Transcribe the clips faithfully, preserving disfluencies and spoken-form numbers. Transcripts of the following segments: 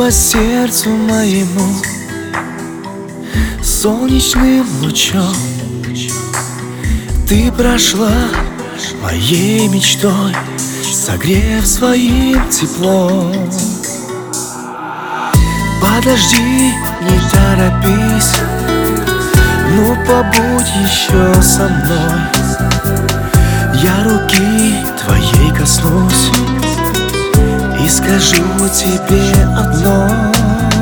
по сердцу моему солнечным лучом. Ты прошла моей мечтой, согрев своим теплом. Подожди, не торопись, ну побудь еще со мной. Я руки твоей коснусь и скажу тебе одной: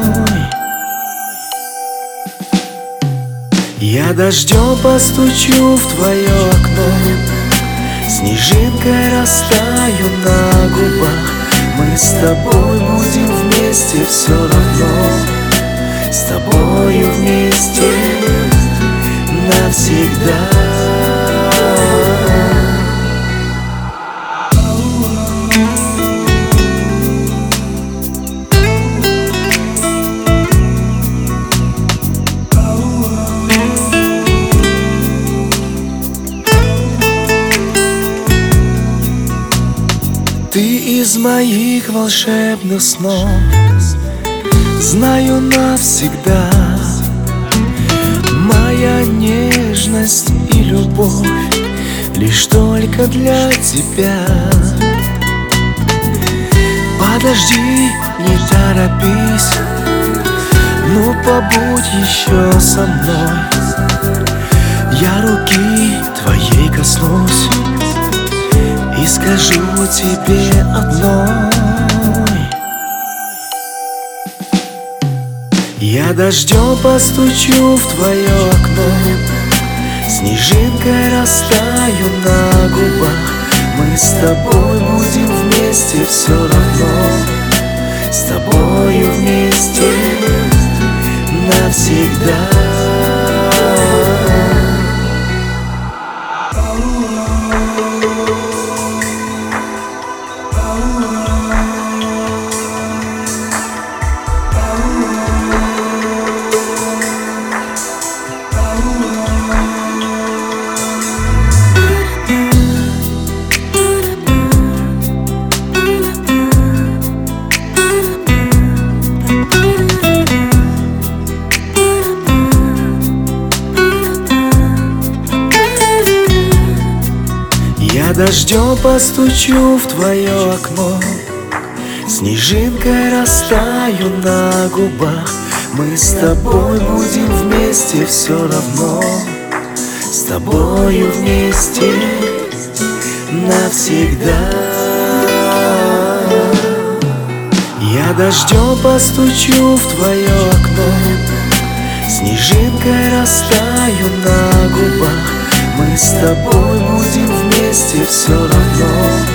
я дождем постучу в твое окно, снежинкой растаю на губах. Мы с тобой будем вместе все равно, с тобою вместе навсегда. Ты из моих волшебных снов, знаю навсегда. Моя нежность и любовь лишь только для тебя. Подожди, не торопись, ну побудь еще со мной. Я руки твоей коснусь и скажу тебе одной: я дождем постучу в твое окно, снежинкой растаю на губах. Мы с тобой будем вместе все равно, с тобою вместе навсегда. Я дождем постучу в твое окно, снежинкой растаю на губах. Мы с тобой будем вместе все равно, с тобою вместе навсегда. Я дождем постучу в твое окно, снежинкой растаю на губах. Мы с тобой будем вместе все равно,